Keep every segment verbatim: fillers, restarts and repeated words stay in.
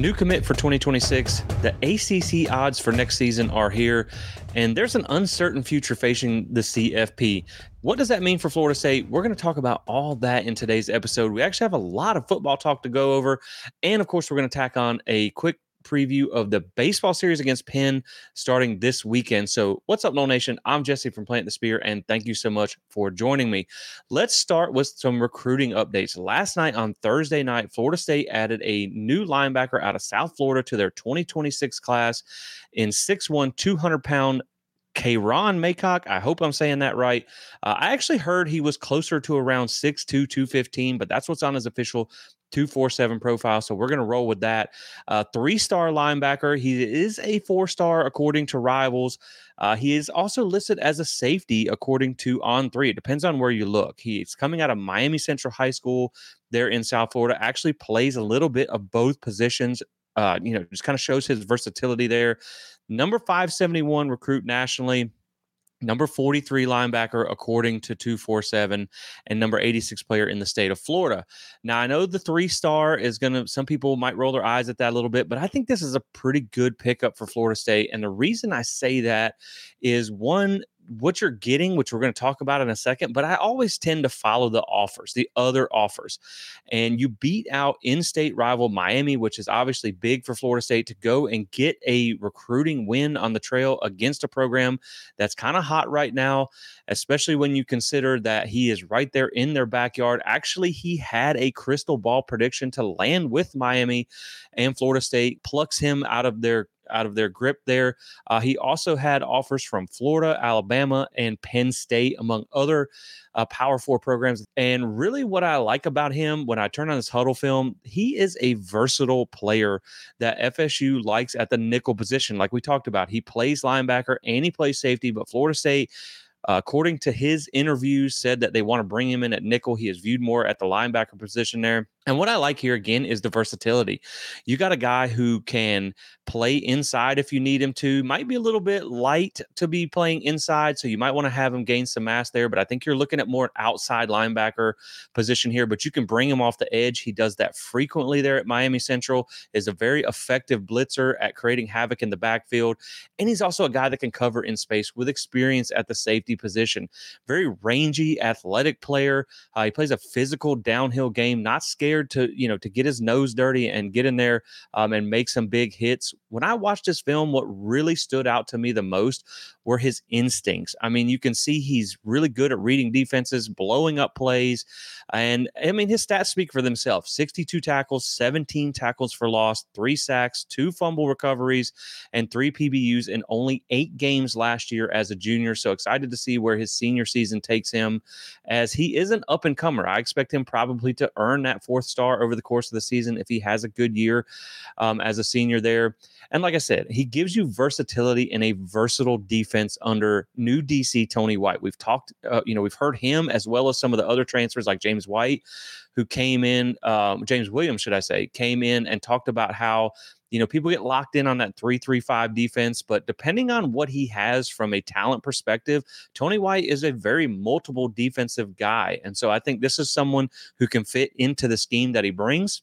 New commit for twenty twenty-six. The A C C odds for next season are here, and there's an uncertain future facing the C F P. What does that mean for Florida State? We're going to talk about all that in today's episode. We actually have a lot of football talk to go over, and of course, we're going to tack on a quick preview of the baseball series against Penn starting this weekend. So what's up, Noel Nation? I'm Jesse from Plant the Spear, and thank you so much for joining me. Let's start with some recruiting updates. Last night on Thursday night, Florida State added a new linebacker out of South Florida to their twenty twenty-six class in six one, two hundred pound Kayron Maycock. I hope I'm saying that right. Uh, I actually heard he was closer to around six two, two fifteen, but that's what's on his official two forty-seven profile, so we're going to roll with that. Uh, three-star linebacker. He is a four-star according to Rivals. Uh, he is also listed as a safety according to On three. It depends on where you look. He's coming out of Miami Central High School there in South Florida. Actually plays a little bit of both positions. Uh, you know, just kind of shows his versatility there. Number five seventy-one recruit nationally. Number forty-three linebacker, according to two forty-seven, and number eighty-six player in the state of Florida. Now, I know the three-star is going to, some people might roll their eyes at that a little bit, but I think this is a pretty good pickup for Florida State. And the reason I say that is, one, what you're getting, which we're going to talk about in a second, but I always tend to follow the offers, the other offers. And you beat out in-state rival Miami, which is obviously big for Florida State, to go and get a recruiting win on the trail against a program that's kind of hot right now, especially when you consider that he is right there in their backyard. Actually, he had a crystal ball prediction to land with Miami, and Florida State plucks him out of their out of their grip there. Uh, he also had offers from Florida, Alabama, and Penn State, among other uh, Power Four programs. And really what I like about him, when I turn on his huddle film, he is a versatile player that F S U likes at the nickel position. Like we talked about, he plays linebacker and he plays safety, but Florida State, Uh, according to his interviews, said that they want to bring him in at nickel. He is viewed more at the linebacker position there. And what I like here, again, is the versatility. You got a guy who can play inside if you need him to. Might be a little bit light to be playing inside, so you might want to have him gain some mass there. But I think you're looking at more outside linebacker position here. But you can bring him off the edge. He does that frequently there at Miami Central, is a very effective blitzer at creating havoc in the backfield. And he's also a guy that can cover in space with experience at the safety position. Very rangy, athletic player. Uh, he plays a physical downhill game, not scared to, you know, to get his nose dirty and get in there um, and make some big hits. When I watched this film, what really stood out to me the most were his instincts. I mean, you can see he's really good at reading defenses, blowing up plays. And I mean, his stats speak for themselves. sixty-two tackles, seventeen tackles for loss, three sacks, two fumble recoveries, and three P B Us in only eight games last year as a junior. So excited to see where his senior season takes him, as he is an up-and-comer. I expect him probably to earn that fourth star over the course of the season if he has a good year um, as a senior there. And like I said, he gives you versatility in a versatile defense under new D C Tony White. We've talked, uh, you know, we've heard him as well as some of the other transfers like James White, who came in, um, James Williams, should I say, came in and talked about how, you know, people get locked in on that three three five defense, but depending on what he has from a talent perspective, Tony White is a very multiple defensive guy. And so I think this is someone who can fit into the scheme that he brings.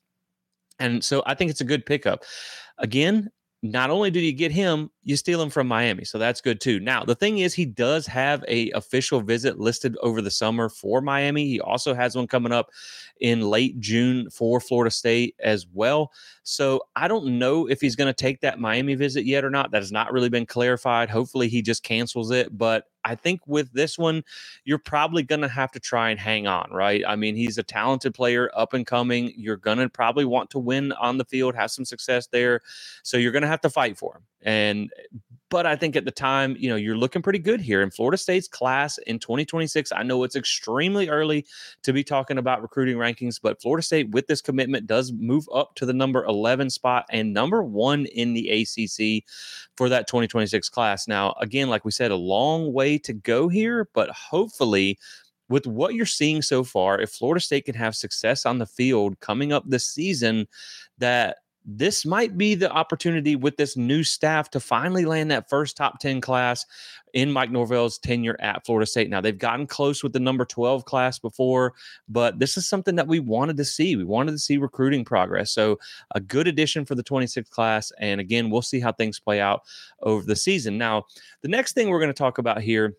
And so I think it's a good pickup. Again, not only did you get him, you steal him from Miami. So that's good too. Now, the thing is, he does have a official visit listed over the summer for Miami. He also has one coming up in late June for Florida State as well. So I don't know if he's going to take that Miami visit yet or not. That has not really been clarified. Hopefully he just cancels it. But I think with this one, you're probably going to have to try and hang on, right? I mean, he's a talented player, up and coming. You're going to probably want to win on the field, have some success there. So you're going to have to fight for him. And but I think at the time, you know, you're looking pretty good here in Florida State's class in twenty twenty-six. I know it's extremely early to be talking about recruiting rankings, but Florida State with this commitment does move up to the number eleven spot and number one in the A C C for that twenty twenty-six class. Now, again, like we said, a long way to go here, but hopefully with what you're seeing so far, if Florida State can have success on the field coming up this season, that this might be the opportunity with this new staff to finally land that first top ten class in Mike Norvell's tenure at Florida State. Now, they've gotten close with the number twelve class before, but this is something that we wanted to see. We wanted to see recruiting progress. So a good addition for the twenty-sixth class. And again, we'll see how things play out over the season. Now, the next thing we're going to talk about here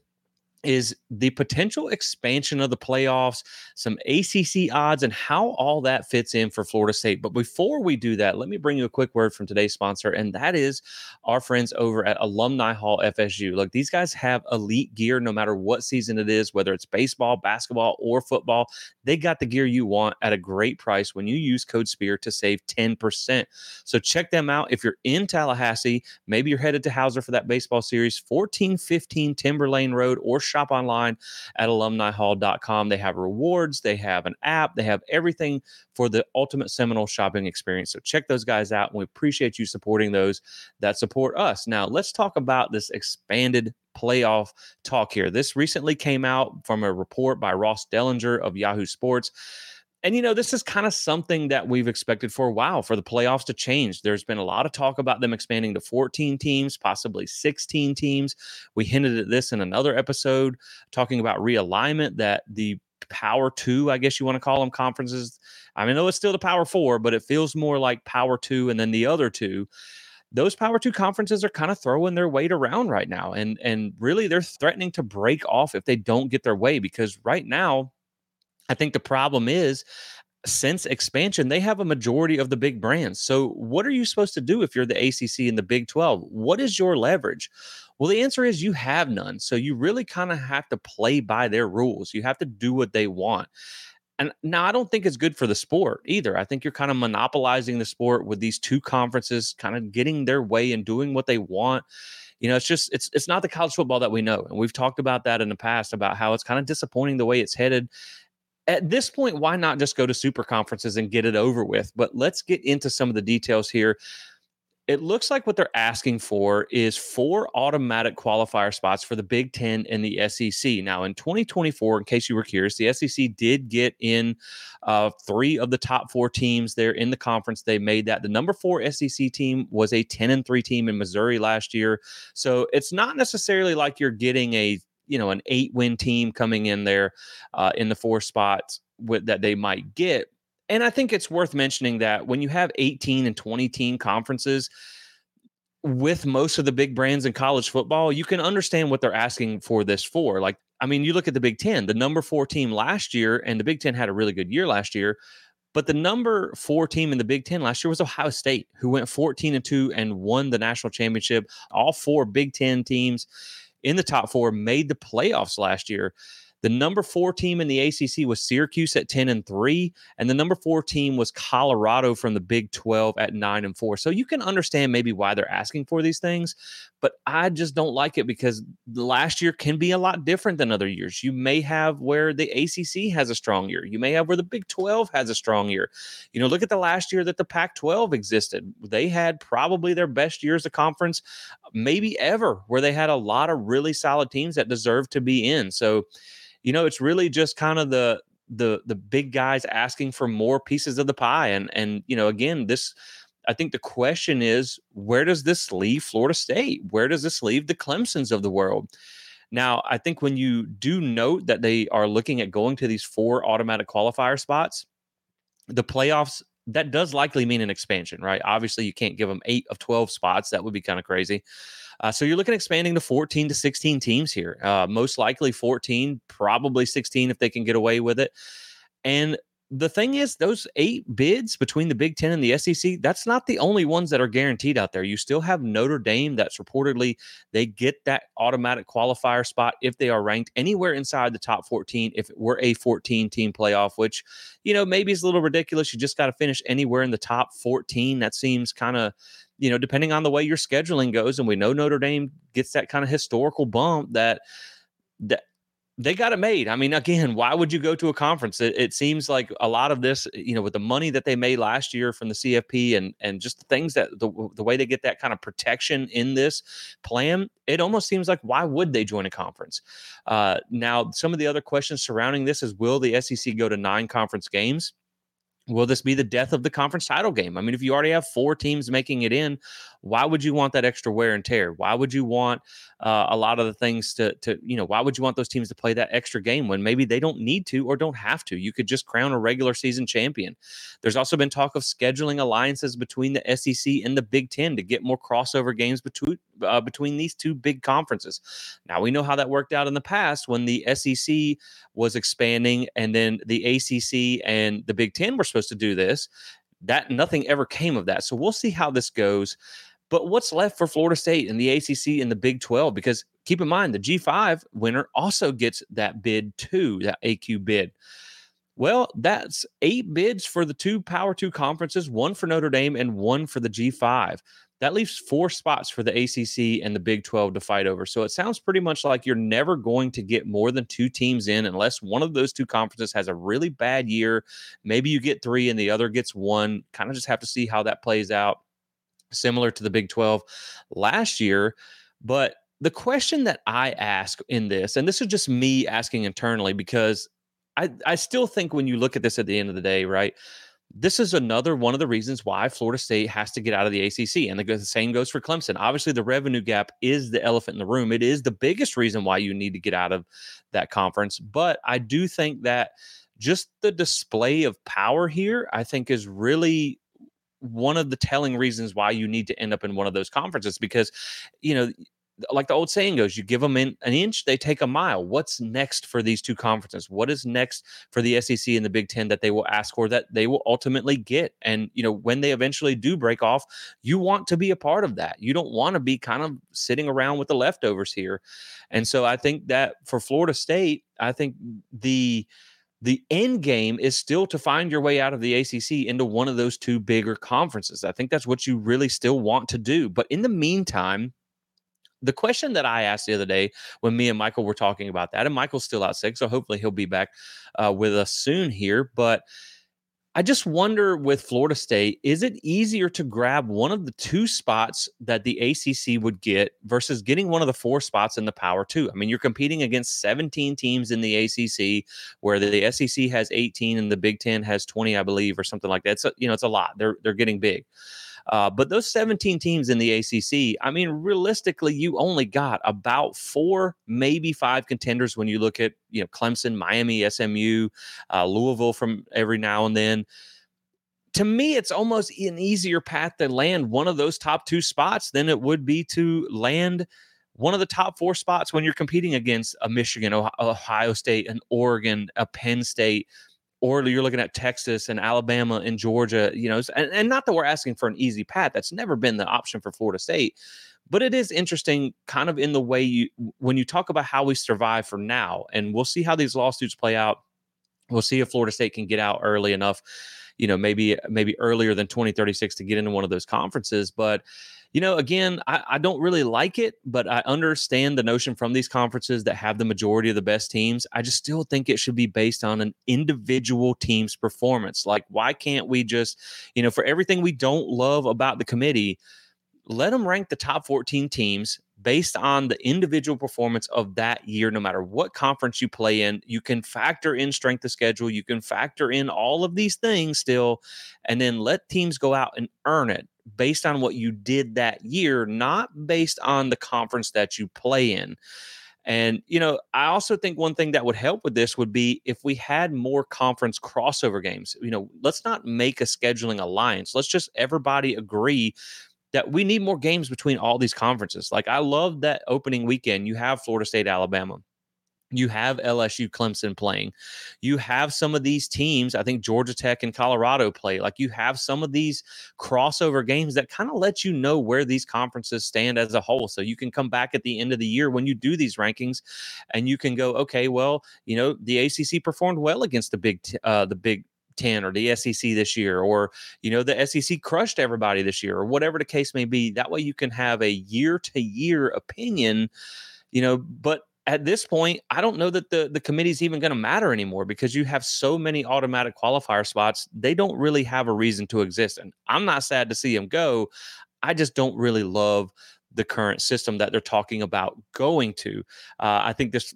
is the potential expansion of the playoffs, some A C C odds, and how all that fits in for Florida State. But before we do that, let me bring you a quick word from today's sponsor, and that is our friends over at Alumni Hall F S U. Look, these guys have elite gear no matter what season it is, whether it's baseball, basketball, or football. They got the gear you want at a great price when you use code SPEAR to save ten percent. So check them out. If you're in Tallahassee, maybe you're headed to Hauser for that baseball series, fourteen fifteen Timberlane Road, or shop online at alumni hall dot com. They have rewards, they have an app, they have everything for the ultimate Seminole shopping experience. So check those guys out, and we appreciate you supporting those that support us. Now, let's talk about this expanded playoff talk here. This recently came out from a report by Ross Dellinger of Yahoo Sports. And, you know, this is kind of something that we've expected for a while, for the playoffs to change. There's been a lot of talk about them expanding to fourteen teams, possibly sixteen teams. We hinted at this in another episode, talking about realignment, that the Power Two, I guess you want to call them, conferences. I mean, I know it's still the Power Four, but it feels more like Power Two and then the other two. Those Power Two conferences are kind of throwing their weight around right now. And, and really, they're threatening to break off if they don't get their way, because right now, I think the problem is, since expansion, they have a majority of the big brands. So what are you supposed to do if you're the A C C and the Big twelve? What is your leverage? Well, the answer is you have none. So you really kind of have to play by their rules. You have to do what they want. And now, I don't think it's good for the sport either. I think you're kind of monopolizing the sport with these two conferences kind of getting their way and doing what they want. You know, it's just, it's it's not the college football that we know. And we've talked about that in the past, about how it's kind of disappointing the way it's headed. At this point, why not just go to super conferences and get it over with? But let's get into some of the details here. It looks like what they're asking for is four automatic qualifier spots for the Big Ten and the S E C. Now, in twenty twenty-four, in case you were curious, the S E C did get in uh, three of the top four teams there in the conference. They made that. The number four S E C team was a ten and three team in Missouri last year. So it's not necessarily like you're getting a you know, an eight win team coming in there uh, in the four spots with, that they might get. And I think it's worth mentioning that when you have eighteen and twenty team conferences with most of the big brands in college football, you can understand what they're asking for this for. Like, I mean, you look at the Big Ten, the number four team last year, and the Big Ten had a really good year last year. But the number four team in the Big Ten last year was Ohio State, who went fourteen and two and won the national championship. All four Big Ten teams in the top four made the playoffs last year. The number four team in the A C C was Syracuse at ten and three, and the number four team was Colorado from the Big twelve at nine and four. So you can understand maybe why they're asking for these things, but I just don't like it, because last year can be a lot different than other years. You may have where the A C C has a strong year. You may have where the Big twelve has a strong year. You know, look at the last year that the Pac twelve existed. They had probably their best year as a conference, maybe ever, where they had a lot of really solid teams that deserve to be in. So, you know, it's really just kind of the the the big guys asking for more pieces of the pie. And, and you know, again, this, I think the question is, where does this leave Florida State? Where does this leave the Clemsons of the world? Now, I think when you do note that they are looking at going to these four automatic qualifier spots, the playoffs, that does likely mean an expansion, right? Obviously, you can't give them eight of twelve spots. That would be kind of crazy. Uh, so you're looking at expanding to fourteen to sixteen teams here. Uh, most likely fourteen, probably sixteen if they can get away with it. And the thing is, those eight bids between the Big Ten and the S E C, that's not the only ones that are guaranteed out there. You still have Notre Dame that's reportedly they get that automatic qualifier spot if they are ranked anywhere inside the top fourteen, if it were a fourteen-team playoff, which, you know, maybe is a little ridiculous. You just got to finish anywhere in the top fourteen. That seems kind of, you know, depending on the way your scheduling goes, and we know Notre Dame gets that kind of historical bump that that they got it made. I mean, again, why would you go to a conference? It, it seems like a lot of this, you know, with the money that they made last year from the C F P and and just the things that the, the way they get that kind of protection in this plan, it almost seems like, why would they join a conference? Uh, now, some of the other questions surrounding this is, will the S E C go to nine conference games? Will this be the death of the conference title game? I mean, if you already have four teams making it in, why would you want that extra wear and tear? Why would you want uh, a lot of the things to, to, you know, why would you want those teams to play that extra game when maybe they don't need to or don't have to? You could just crown a regular season champion. There's also been talk of scheduling alliances between the S E C and the Big Ten to get more crossover games between uh, between these two big conferences. Now, we know how that worked out in the past when the S E C was expanding and then the A C C and the Big Ten were supposed to do this. That nothing ever came of that. So we'll see how this goes. But what's left for Florida State and the A C C and the Big twelve? Because keep in mind, the G five winner also gets that bid too, that A Q bid. Well, that's eight bids for the two Power Two conferences, one for Notre Dame and one for the G five. That leaves four spots for the A C C and the Big twelve to fight over. So it sounds pretty much like you're never going to get more than two teams in unless one of those two conferences has a really bad year. Maybe you get three and the other gets one. Kind of just have to see how that plays out, similar to the Big twelve last year. But the question that I ask in this, and this is just me asking internally, because I, I still think when you look at this at the end of the day, right, this is another one of the reasons why Florida State has to get out of the A C C. And the, the same goes for Clemson. Obviously, the revenue gap is the elephant in the room. It is the biggest reason why you need to get out of that conference. But I do think that just the display of power here, I think, is really one of the telling reasons why you need to end up in one of those conferences. Because, you know, like the old saying goes, you give them in an inch, they take a mile. What's next for these two conferences? What is next for the S E C and the Big Ten that they will ask for, that they will ultimately get? And, you know, when they eventually do break off, you want to be a part of that. You don't want to be kind of sitting around with the leftovers here. And so I think that for Florida State, I think the the end game is still to find your way out of the A C C into one of those two bigger conferences. I think that's what you really still want to do. But in the meantime, the question that I asked the other day when me and Michael were talking about that, and Michael's still out sick, so hopefully he'll be back uh, with us soon here. But I just wonder with Florida State, is it easier to grab one of the two spots that the A C C would get versus getting one of the four spots in the Power Two? I mean, you're competing against seventeen teams in the A C C, where the S E C has eighteen and the Big Ten has twenty, I believe, or something like that. It's a, you know, it's a lot. They're they're getting big. Uh, but those seventeen teams in the A C C, I mean, realistically, you only got about four, maybe five contenders when you look at, you know, Clemson, Miami, S M U, uh, Louisville from every now and then. To me, it's almost an easier path to land one of those top two spots than it would be to land one of the top four spots when you're competing against a Michigan, Ohio State, an Oregon, a Penn State, or you're looking at Texas and Alabama and Georgia, you know, and, and not that we're asking for an easy path. That's never been the option for Florida State. But it is interesting kind of in the way you, when you talk about how we survive for now, and we'll see how these lawsuits play out. We'll see if Florida State can get out early enough, you know, maybe, maybe earlier than twenty thirty-six to get into one of those conferences. But, you know, again, I, I don't really like it, but I understand the notion from these conferences that have the majority of the best teams. I just still think it should be based on an individual team's performance. Like, why can't we just, you know, for everything we don't love about the committee, let them rank the top fourteen teams based on the individual performance of that year, no matter what conference you play in. You can factor in strength of schedule. You can factor in all of these things still, and then let teams go out and earn it based on what you did that year, not based on the conference that you play in. And, you know, I also think one thing that would help with this would be if we had more conference crossover games. You know, let's not make a scheduling alliance. Let's just everybody agree that we need more games between all these conferences. Like, I love that opening weekend. You have Florida State, Alabama. You have L S U, Clemson playing. You have some of these teams, I think Georgia Tech and Colorado play. Like, you have some of these crossover games that kind of let you know where these conferences stand as a whole. So you can come back at the end of the year when you do these rankings and you can go, okay, well, you know, the A C C performed well against the big, uh, the big ten or the S E C this year, or, you know, the S E C crushed everybody this year, or whatever the case may be. That way you can have a year to year opinion, you know, but at this point, I don't know that the, the committee is even going to matter anymore because you have so many automatic qualifier spots. They don't really have a reason to exist. And I'm not sad to see them go. I just don't really love the current system that they're talking about going to. Uh, I think this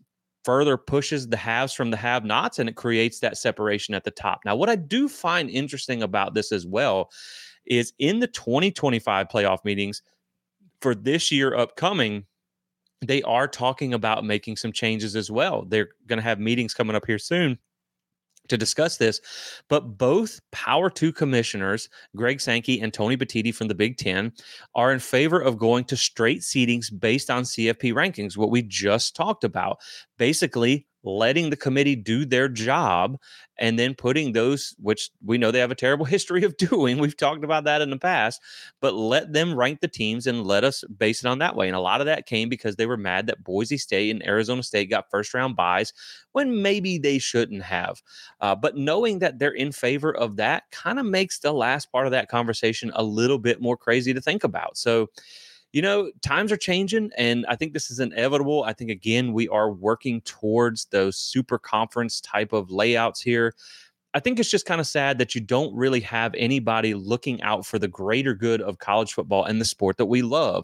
further pushes the haves from the have-nots, and it creates that separation at the top. Now, what I do find interesting about this as well is in the twenty twenty-five playoff meetings for this year upcoming, they are talking about making some changes as well. They're going to have meetings coming up here soon to discuss this, but both Power Two commissioners, Greg Sankey and Tony Petitti from the Big Ten, are in favor of going to straight seedings based on C F P rankings, what we just talked about. Basically, letting the committee do their job and then putting those, which we know they have a terrible history of doing. We've talked about that in the past, but let them rank the teams and let us base it on that way. And a lot of that came because they were mad that Boise State and Arizona State got first round buys when maybe they shouldn't have. Uh, but knowing that they're in favor of that kind of makes the last part of that conversation a little bit more crazy to think about. So, you know, times are changing, and I think this is inevitable. I think, again, we are working towards those super conference type of layouts here. I think it's just kind of sad that you don't really have anybody looking out for the greater good of college football and the sport that we love.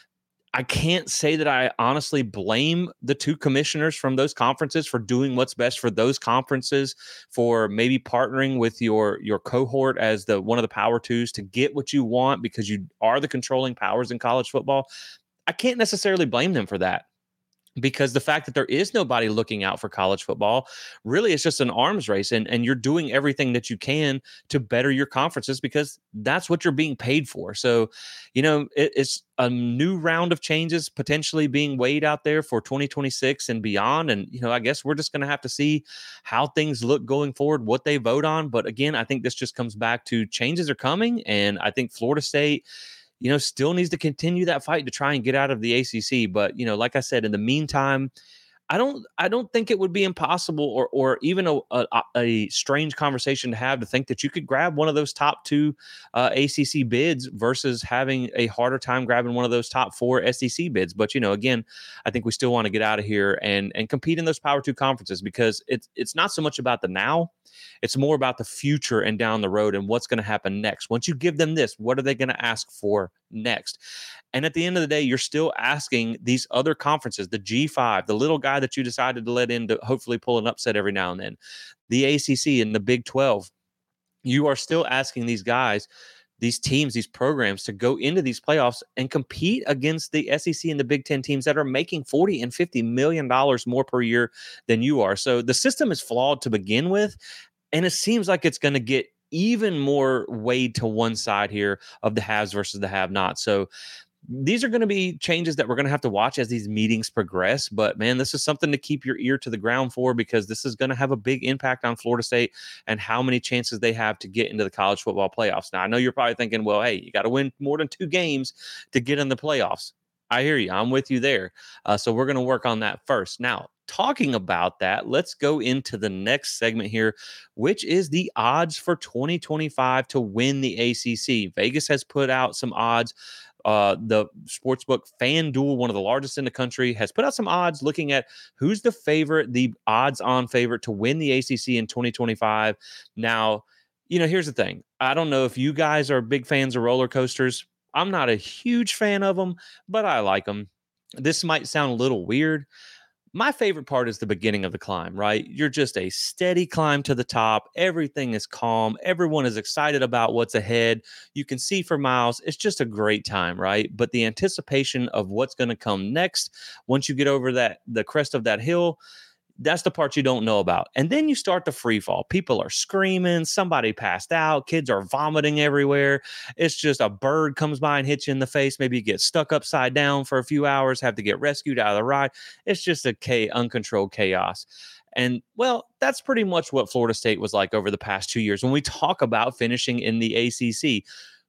I can't say that I honestly blame the two commissioners from those conferences for doing what's best for those conferences, for maybe partnering with your your cohort as the one of the power twos to get what you want because you are the controlling powers in college football. I can't necessarily blame them for that, because the fact that there is nobody looking out for college football really is just an arms race, and, and you're doing everything that you can to better your conferences because that's what you're being paid for. So, you know, it, it's a new round of changes potentially being weighed out there for twenty twenty-six and beyond. And, you know, I guess we're just going to have to see how things look going forward, what they vote on. But again, I think this just comes back to changes are coming. And I think Florida State, you know, still needs to continue that fight to try and get out of the A C C. But, you know, like I said, in the meantime, I don't I don't think it would be impossible or or even a, a, a strange conversation to have to think that you could grab one of those top two uh, A C C bids versus having a harder time grabbing one of those top four S E C bids. But, you know, again, I think we still want to get out of here and and compete in those power two conferences because it's it's not so much about the now. It's more about the future and down the road and what's going to happen next. Once you give them this, what are they going to ask for next? And at the end of the day, you're still asking these other conferences, the G five, the little guy that you decided to let in to hopefully pull an upset every now and then, the A C C and the Big twelve. You are still asking these guys, these teams, these programs to go into these playoffs and compete against the S E C and the Big Ten teams that are making forty and fifty million dollars more per year than you are. So the system is flawed to begin with. And it seems like it's going to get even more weighed to one side here of the haves versus the have-nots. So these are going to be changes that we're going to have to watch as these meetings progress. But, man, this is something to keep your ear to the ground for because this is going to have a big impact on Florida State and how many chances they have to get into the college football playoffs. Now, I know you're probably thinking, well, hey, you got to win more than two games to get in the playoffs. I hear you. I'm with you there. Uh, so we're going to work on that first. Now, talking about that, let's go into the next segment here, which is the odds for twenty twenty-five to win the A C C. Vegas has put out some odds. Uh, the sportsbook FanDuel, one of the largest in the country, has put out some odds looking at who's the favorite, the odds-on favorite to win the A C C in twenty twenty-five. Now, you know, here's the thing. I don't know if you guys are big fans of roller coasters. I'm not a huge fan of them, but I like them. This might sound a little weird. My favorite part is the beginning of the climb, right? You're just a steady climb to the top. Everything is calm. Everyone is excited about what's ahead. You can see for miles. It's just a great time, right? But the anticipation of what's going to come next, once you get over that the crest of that hill, that's the part you don't know about. And then you start to free fall. People are screaming. Somebody passed out. Kids are vomiting everywhere. It's just a bird comes by and hits you in the face. Maybe you get stuck upside down for a few hours, have to get rescued out of the ride. It's just a cha- uncontrolled chaos. And, well, that's pretty much what Florida State was like over the past two years. When we talk about finishing in the A C C,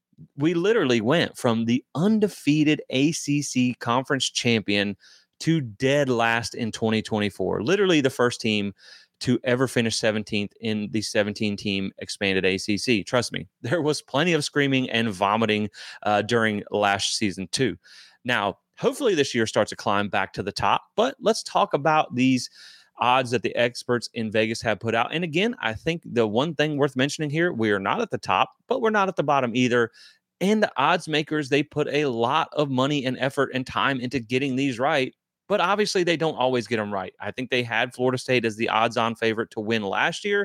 we literally went from the undefeated A C C conference champion to dead last in twenty twenty-four. Literally the first team to ever finish seventeenth in the seventeen-team expanded A C C. Trust me, there was plenty of screaming and vomiting uh, during last season too. Now, hopefully this year starts to climb back to the top, but let's talk about these odds that the experts in Vegas have put out. And again, I think the one thing worth mentioning here, we are not at the top, but we're not at the bottom either. And the odds makers, they put a lot of money and effort and time into getting these right. but obviously they don't always get them right. I think they had Florida State as the odds-on favorite to win last year,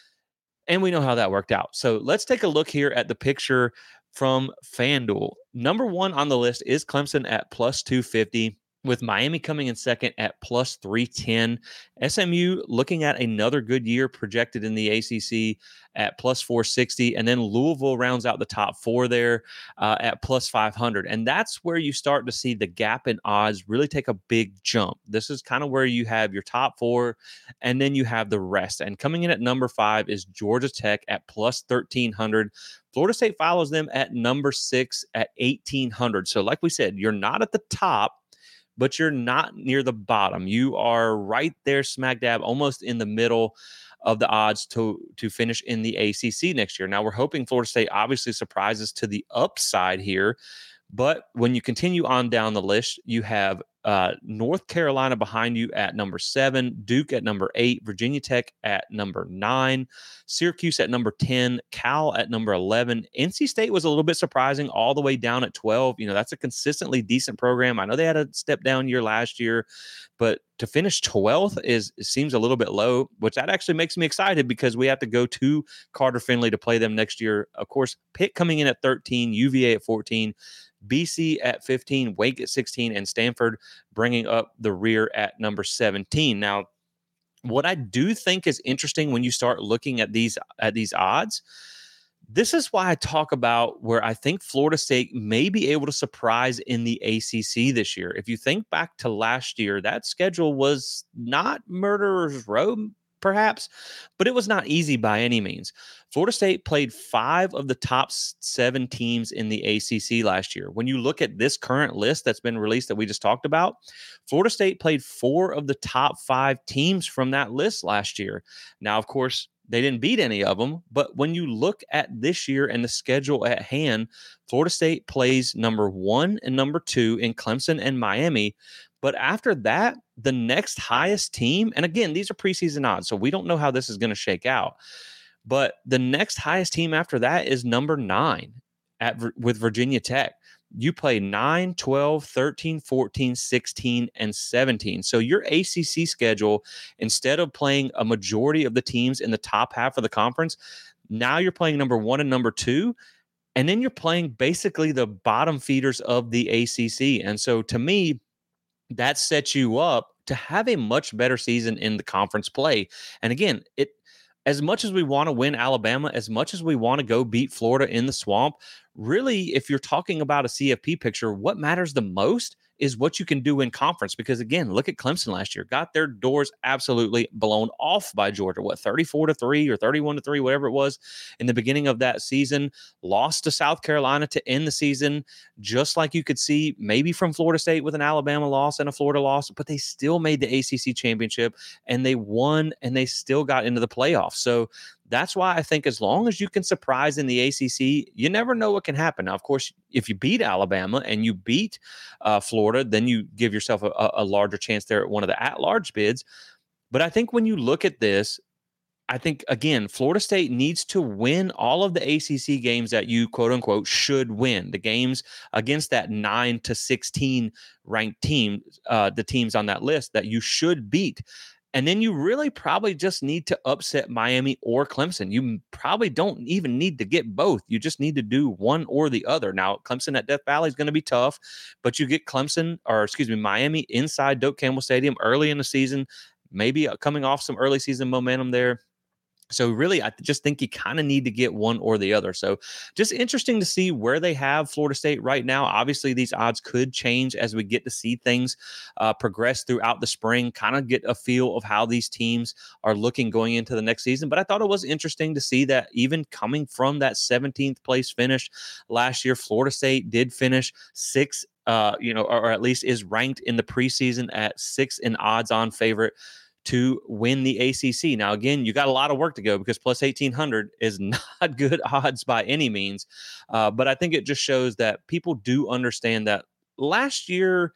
and we know how that worked out. So let's take a look here at the picture from FanDuel. Number one on the list is Clemson at plus two fifty, with Miami coming in second at plus three ten. S M U looking at another good year projected in the A C C at plus four sixty. And then Louisville rounds out the top four there uh, at plus five hundred. And that's where you start to see the gap in odds really take a big jump. This is kind of where you have your top four, and then you have the rest. And coming in at number five is Georgia Tech at plus thirteen hundred. Florida State follows them at number six at eighteen hundred. So like we said, you're not at the top, but you're not near the bottom. You are right there, smack dab, almost in the middle of the odds to, to finish in the A C C next year. Now, we're hoping Florida State obviously surprises to the upside here. But when you continue on down the list, you have uh, North Carolina behind you at number seven, Duke at number eight, Virginia Tech at number nine, Syracuse at number ten, Cal at number eleven. N C State was a little bit surprising all the way down at twelve. You know, that's a consistently decent program. I know they had a step down year last year, but to finish twelfth is seems a little bit low, which that actually makes me excited because we have to go to Carter Finley to play them next year. Of course, Pitt coming in at thirteen, U V A at fourteen, B C at fifteen, Wake at sixteen, and Stanford bringing up the rear at number seventeen. Now, what I do think is interesting when you start looking at these at these odds, this is why I talk about where I think Florida State may be able to surprise in the A C C this year. If you think back to last year, that schedule was not murderer's row, perhaps, but it was not easy by any means. Florida State played five of the top seven teams in the A C C last year. When you look at this current list that's been released that we just talked about, Florida State played four of the top five teams from that list last year. Now, of course, they didn't beat any of them, but when you look at this year and the schedule at hand, Florida State plays number one and number two in Clemson and Miami. But after that, the next highest team, and again, these are preseason odds, so we don't know how this is going to shake out. But the next highest team after that is number nine at with Virginia Tech. You play nine, twelve, thirteen, fourteen, sixteen, and seventeen. So your A C C schedule, instead of playing a majority of the teams in the top half of the conference, now you're playing number one and number two. And then you're playing basically the bottom feeders of the A C C. And so to me, that sets you up to have a much better season in the conference play. And again, it as much as we want to win Alabama, as much as we want to go beat Florida in the swamp, really, if you're talking about a C F P picture, what matters the most is what you can do in conference. Because again, look at Clemson last year, got their doors absolutely blown off by Georgia. What, thirty-four to three or thirty-one to three, whatever it was in the beginning of that season, lost to South Carolina to end the season, just like you could see maybe from Florida State with an Alabama loss and a Florida loss, but they still made the A C C championship and they won and they still got into the playoffs. So that's why I think as long as you can surprise in the A C C, you never know what can happen. Now, of course, if you beat Alabama and you beat uh, Florida, then you give yourself a, a larger chance there at one of the at-large bids. But I think when you look at this, I think, again, Florida State needs to win all of the A C C games that you, quote unquote, should win. The games against that nine to sixteen ranked team, uh, the teams on that list that you should beat. And then you really probably just need to upset Miami or Clemson. You probably don't even need to get both. You just need to do one or the other. Now, Clemson at Death Valley is going to be tough, but you get Clemson, or excuse me, Miami inside Doak Campbell Stadium early in the season, maybe coming off some early season momentum there. So really, I just think you kind of need to get one or the other. So just interesting to see where they have Florida State right now. Obviously, these odds could change as we get to see things uh, progress throughout the spring, kind of get a feel of how these teams are looking going into the next season. But I thought it was interesting to see that even coming from that seventeenth place finish last year, Florida State did finish sixth, uh, you know, or at least is ranked in the preseason at sixth in odds-on favorite to win the A C C. Now, again, you got a lot of work to go because plus eighteen hundred is not good odds by any means. Uh, but I think it just shows that people do understand that last year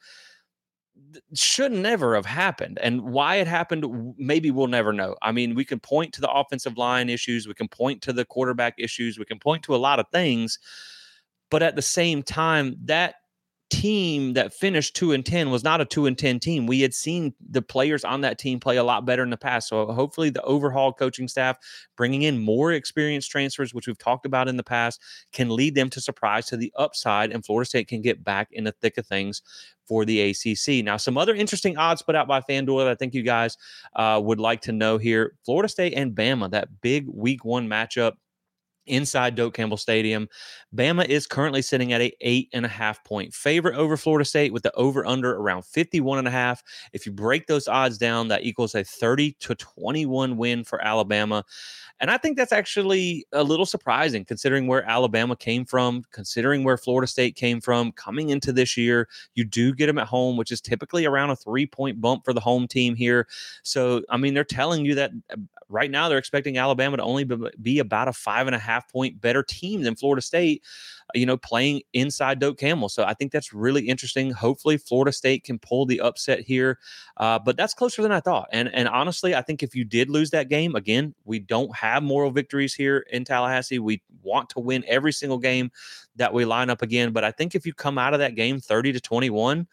should never have happened. And why it happened, maybe we'll never know. I mean, we can point to the offensive line issues. We can point to the quarterback issues. We can point to a lot of things. But at the same time, that team that finished two and ten was not a two and ten team. We had seen the players on that team play a lot better in the past. So hopefully the overhaul coaching staff, bringing in more experienced transfers, which we've talked about in the past, can lead them to surprise to the upside, and Florida State can get back in the thick of things for the A C C. Now, some other interesting odds put out by FanDuel that I think you guys uh, would like to know here. Florida State and Bama, that big week one matchup inside Doak Campbell Stadium. Bama is currently sitting at a eight and a half point favorite over Florida State, with the over under around fifty-one and a half. If you break those odds down, that equals a thirty to twenty-one win for Alabama. And I think that's actually a little surprising considering where Alabama came from, considering where Florida State came from coming into this year. You do get them at home, which is typically around a three point bump for the home team here. So, I mean, they're telling you that right now they're expecting Alabama to only be about a five and a half point better team than Florida State, you know, playing inside Doak Campbell. So I think that's really interesting. Hopefully Florida State can pull the upset here. Uh, but that's closer than I thought. And, and honestly, I think if you did lose that game, again, we don't have moral victories here in Tallahassee. We want to win every single game that we line up again. But I think if you come out of that game thirty to twenty-one,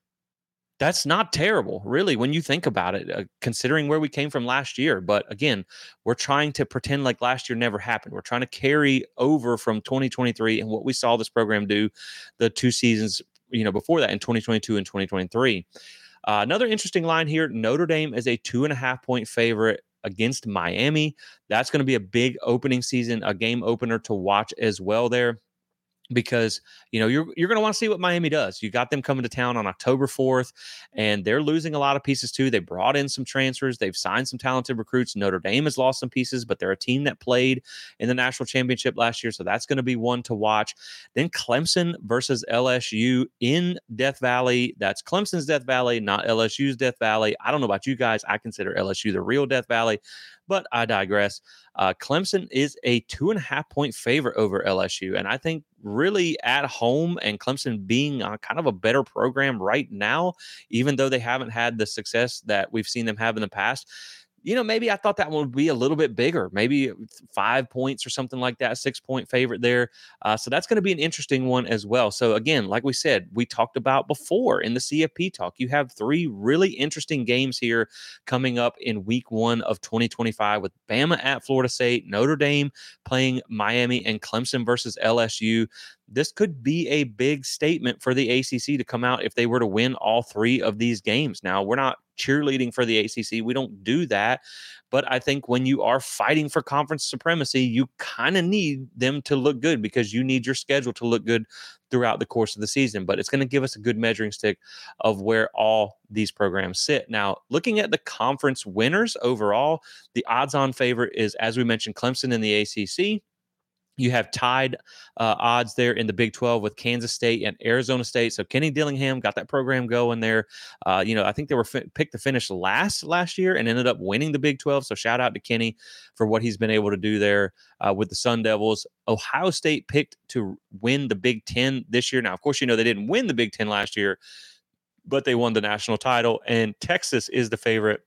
that's not terrible, really, when you think about it, uh, considering where we came from last year. But again, we're trying to pretend like last year never happened. We're trying to carry over from twenty twenty-three and what we saw this program do the two seasons, you know, before that in twenty twenty-two and twenty twenty-three. Uh, another interesting line here, Notre Dame is a two and a half point favorite against Miami. That's going to be a big opening season, a game opener to watch as well there. Because, you know, you're you're going to want to see what Miami does. You got them coming to town on October fourth, and they're losing a lot of pieces too. They brought in some transfers. They've signed some talented recruits. Notre Dame has lost some pieces, but they're a team that played in the national championship last year, so that's going to be one to watch. Then Clemson versus L S U in Death Valley. That's Clemson's Death Valley, not L S U's Death Valley. I don't know about you guys. I consider L S U the real Death Valley, but I digress. Uh, Clemson is a two and a half point favorite over L S U. And I think really at home, and Clemson being uh, kind of a better program right now, even though they haven't had the success that we've seen them have in the past, you know, maybe I thought that one would be a little bit bigger, maybe five points or something like that, six point favorite there. Uh, so that's going to be an interesting one as well. So again, like we said, we talked about before in the C F P talk, you have three really interesting games here coming up in week one of twenty twenty-five with Bama at Florida State, Notre Dame playing Miami, and Clemson versus L S U. This could be a big statement for the A C C to come out if they were to win all three of these games. Now, we're not cheerleading for the A C C. We don't do that. But I think when you are fighting for conference supremacy, you kind of need them to look good because you need your schedule to look good throughout the course of the season. But it's going to give us a good measuring stick of where all these programs sit. Now, looking at the conference winners overall, the odds-on favorite is, as we mentioned, Clemson in the A C C. You have tied uh, odds there in the Big twelve with Kansas State and Arizona State. So Kenny Dillingham got that program going there. Uh, you know, I think they were fi- picked to finish last last year and ended up winning the Big twelve. So shout out to Kenny for what he's been able to do there uh, with the Sun Devils. Ohio State picked to win the Big Ten this year. Now, of course, you know, they didn't win the Big Ten last year, but they won the national title. And Texas is the favorite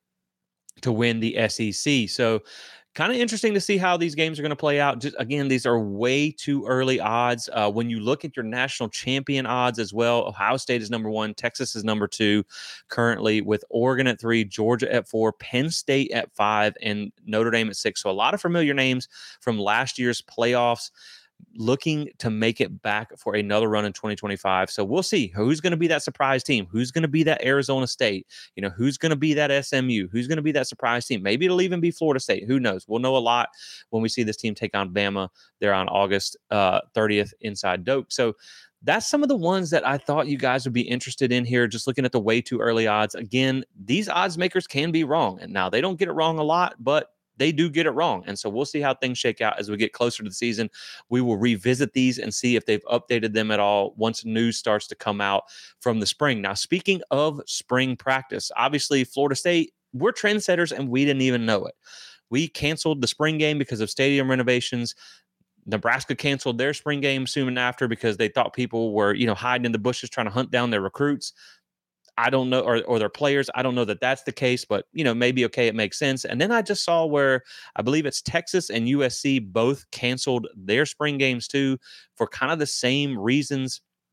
to win the S E C. So kind of interesting to see how these games are going to play out. Just again, these are way too early odds. Uh, when you look at your national champion odds as well, Ohio State is number one, Texas is number two currently, with Oregon at three, Georgia at four, Penn State at five, and Notre Dame at six. So a lot of familiar names from last year's playoffs looking to make it back for another run in twenty twenty-five. So we'll see who's going to be that surprise team. Who's going to be that Arizona State? You know, who's going to be that S M U? Who's going to be that surprise team? Maybe it'll even be Florida State. Who knows? We'll know a lot when we see this team take on Bama there on August uh, thirtieth inside Doak. So that's some of the ones that I thought you guys would be interested in here, just looking at the way too early odds. Again, these odds makers can be wrong. And now they don't get it wrong a lot, but they do get it wrong. And so we'll see how things shake out as we get closer to the season. We will revisit these and see if they've updated them at all once news starts to come out from the spring. Now, speaking of spring practice, obviously Florida State, we're trendsetters and we didn't even know it. We canceled the spring game because of stadium renovations. Nebraska canceled their spring game soon after because they thought people were, you know, hiding in the bushes trying to hunt down their recruits. I don't know, or, or their players. I don't know that that's the case, but, you know, maybe, okay, it makes sense. And then I just saw where I believe it's Texas and U S C both canceled their spring games too for kind of the same reasons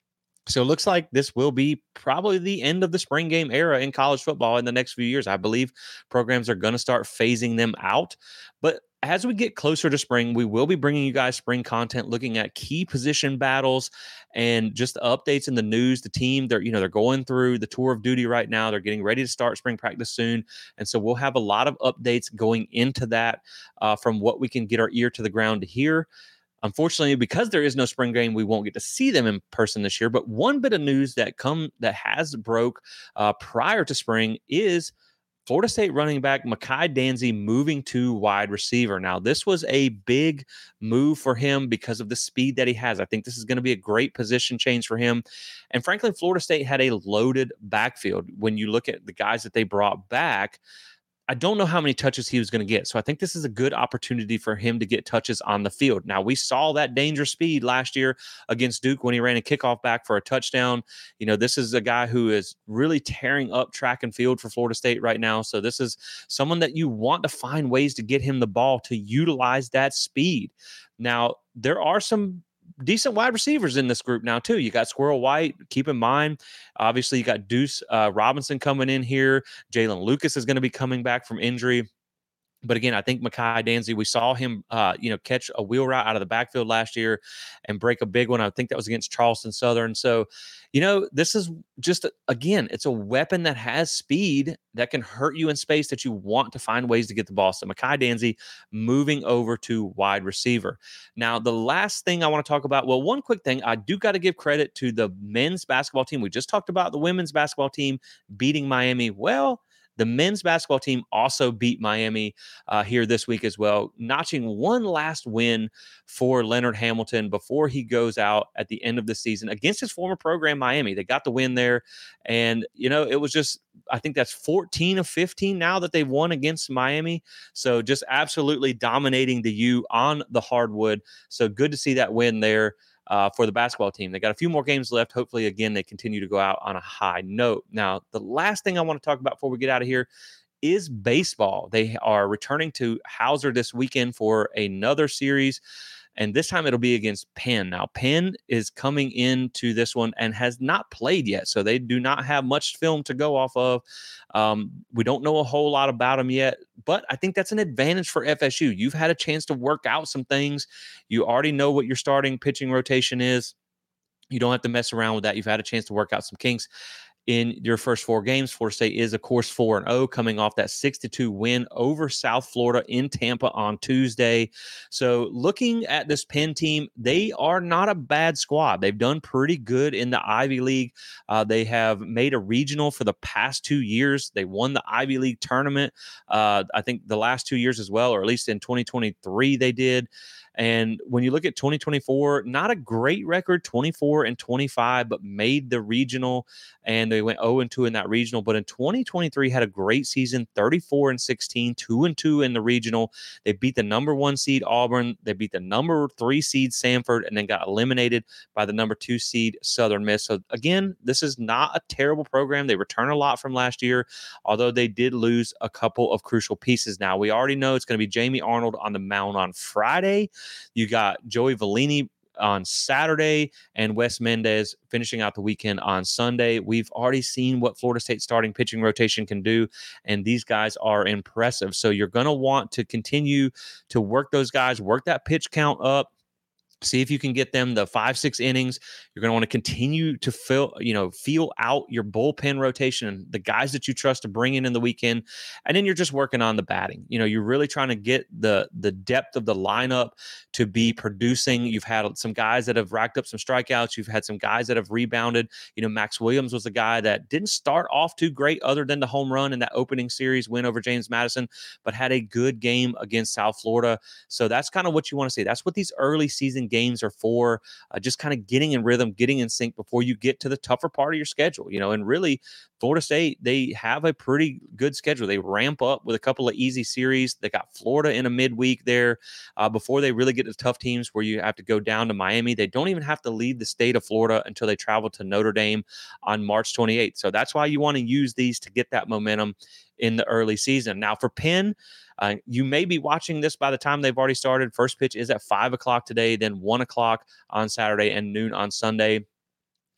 So it looks like this will be probably the end of the spring game era in college football in the next few years. I believe programs are going to start phasing them out. But as we get closer to spring, we will be bringing you guys spring content, looking at key position battles and just updates in the news. The team, they're you know they're going through the tour of duty right now. They're getting ready to start spring practice soon, and so we'll have a lot of updates going into that uh, from what we can get our ear to the ground to hear. Unfortunately, because there is no spring game, we won't get to see them in person this year. But one bit of news that come that has broke uh, prior to spring is Florida State running back Mekhi Danzey moving to wide receiver. Now, this was a big move for him because of the speed that he has. I think this is going to be a great position change for him. And frankly, Florida State had a loaded backfield. When you look at the guys that they brought back, I don't know how many touches he was going to get. So I think this is a good opportunity for him to get touches on the field. Now, we saw that dangerous speed last year against Duke when he ran a kickoff back for a touchdown. You know, this is a guy who is really tearing up track and field for Florida State right now. So this is someone that you want to find ways to get him the ball to utilize that speed. Now, there are some decent wide receivers in this group now too. You got Squirrel White. Keep in mind, obviously you got Deuce uh, Robinson coming in here. Jalen Lucas is going to be coming back from injury. But again, I think Mekhi Danzey, we saw him, uh, you know, catch a wheel route out of the backfield last year and break a big one. I think that was against Charleston Southern. So, you know, this is just, again, it's a weapon that has speed that can hurt you in space that you want to find ways to get the ball. So Mekhi Danzey moving over to wide receiver. Now, the last thing I want to talk about, well, one quick thing, I do got to give credit to the men's basketball team. We just talked about the women's basketball team beating Miami. Well, the men's basketball team also beat Miami uh, here this week as well, notching one last win for Leonard Hamilton before he goes out at the end of the season against his former program, Miami. They got the win there. And, you know, it was just, I think that's fourteen of fifteen now that they've won against Miami. So just absolutely dominating the U on the hardwood. So good to see that win there. Uh, for the basketball team. They got a few more games left. Hopefully, again, they continue to go out on a high note. Now, the last thing I want to talk about before we get out of here is baseball. They are returning to Hauser this weekend for another series, and this time it'll be against Penn. Now, Penn is coming into this one and has not played yet, so they do not have much film to go off of. Um, we don't know a whole lot about them yet, but I think that's an advantage for F S U. You've had a chance to work out some things. You already know what your starting pitching rotation is. You don't have to mess around with that. You've had a chance to work out some kinks in your first four games. Florida State is, of course, four and oh, coming off that six to two win over South Florida in Tampa on Tuesday. So looking at this Penn team, they are not a bad squad. They've done pretty good in the Ivy League. Uh, they have made a regional for the past two years. They won the Ivy League tournament, uh, I think the last two years as well, or at least in twenty twenty-three they did. And when you look at twenty twenty-four, not a great record, twenty-four and twenty-five, but made the regional, and they went oh and two in that regional. But in twenty twenty-three, had a great season, thirty-four and sixteen, two and two in the regional. They beat the number one seed Auburn. They beat the number three seed Samford, and then got eliminated by the number two seed Southern Miss. So again, this is not a terrible program. They return a lot from last year, although they did lose a couple of crucial pieces. Now, we already know it's going to be Jamie Arnold on the mound on Friday. You got Joey Vellini on Saturday and Wes Mendez finishing out the weekend on Sunday. We've already seen what Florida State starting pitching rotation can do, and these guys are impressive. So you're going to want to continue to work those guys, work that pitch count up. See if you can get them the five, six innings. You're going to want to continue to fill, you know, feel out your bullpen rotation, the guys that you trust to bring in in the weekend. And then you're just working on the batting. You know, you're really trying to get the the depth of the lineup to be producing. You've had some guys that have racked up some strikeouts. You've had some guys that have rebounded. You know, Max Williams was a guy that didn't start off too great other than the home run in that opening series win over James Madison, but had a good game against South Florida. So that's kind of what you want to see. That's what these early season games are for, uh, just kind of getting in rhythm, getting in sync before you get to the tougher part of your schedule, you know, and really Florida State, they have a pretty good schedule. They ramp up with a couple of easy series. They got Florida in a midweek there uh, before they really get to tough teams where you have to go down to Miami. They don't even have to leave the state of Florida until they travel to Notre Dame on March twenty-eighth. So that's why you want to use these to get that momentum in the early season. Now for Penn, uh, you may be watching this by the time they've already started. First pitch is at five o'clock today, then one o'clock on Saturday and noon on Sunday.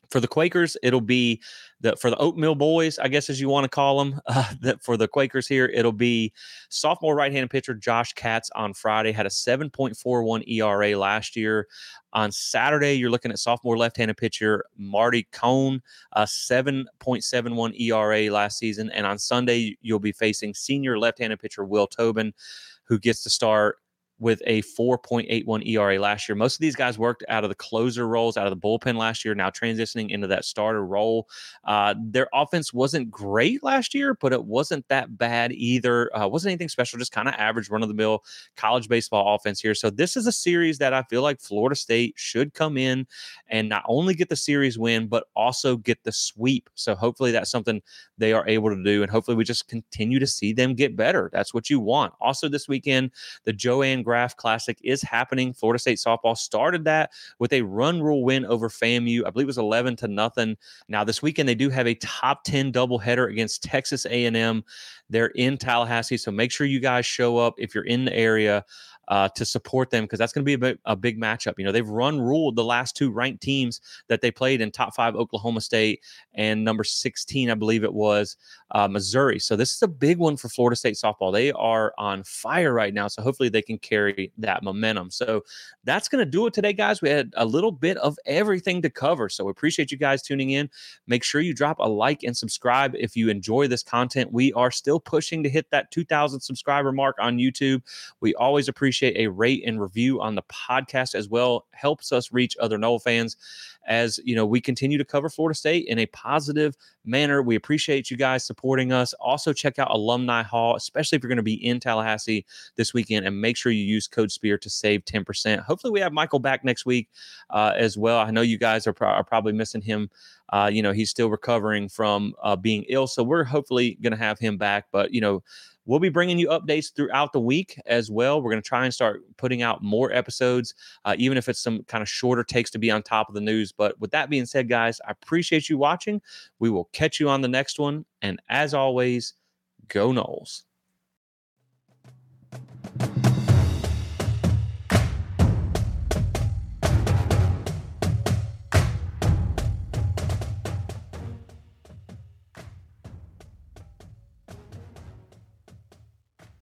For the Quakers, it'll be the for the Oatmeal Boys, I guess as you want to call them. Uh, that for the Quakers here, it'll be sophomore right-handed pitcher Josh Katz on Friday. Had a seven point four one E R A last year. On Saturday, you're looking at sophomore left-handed pitcher Marty Cohn, a seven point seven one E R A last season. And on Sunday, you'll be facing senior left-handed pitcher Will Tobin, who gets to start with a four point eight one E R A last year. Most of these guys worked out of the closer roles, out of the bullpen last year, now transitioning into that starter role. Uh, their offense wasn't great last year, but it wasn't that bad either. Uh, wasn't anything special, just kind of average run-of-the-mill college baseball offense here. So this is a series that I feel like Florida State should come in and not only get the series win, but also get the sweep. So hopefully that's something they are able to do, and hopefully we just continue to see them get better. That's what you want. Also this weekend, the Joanne Graf Classic is happening. Florida State softball started that with a run rule win over FAMU. I believe it was eleven to nothing. Now this weekend they do have a top ten doubleheader against Texas A and M. They're in Tallahassee, so make sure you guys show up if you're in the area uh, to support them, because that's going to be a big, a big matchup. You know, they've run ruled the last two ranked teams that they played in top five Oklahoma State and number sixteen, I believe it was, uh, Missouri. So this is a big one for Florida State softball. They are on fire right now, so hopefully they can carry that momentum. So that's going to do it today, guys. We had a little bit of everything to cover, so we appreciate you guys tuning in. Make sure you drop a like and subscribe if you enjoy this content. We are still pushing to hit that two thousand subscriber mark on YouTube. We always appreciate a rate and review on the podcast as well. Helps us reach other Noles fans as, you know, we continue to cover Florida State in a positive manner. We appreciate you guys supporting us. Also check out Alumni Hall, especially if you're going to be in Tallahassee this weekend, and make sure you use code SPEAR to save ten percent. Hopefully we have Michael back next week uh, as well. I know you guys are, pro- are probably missing him. Uh, you know, he's still recovering from uh, being ill, so we're hopefully going to have him back. But, you know, we'll be bringing you updates throughout the week as well. We're going to try and start putting out more episodes, uh, even if it's some kind of shorter takes to be on top of the news. But with that being said, guys, I appreciate you watching. We will catch you on the next one. And as always, go Noles.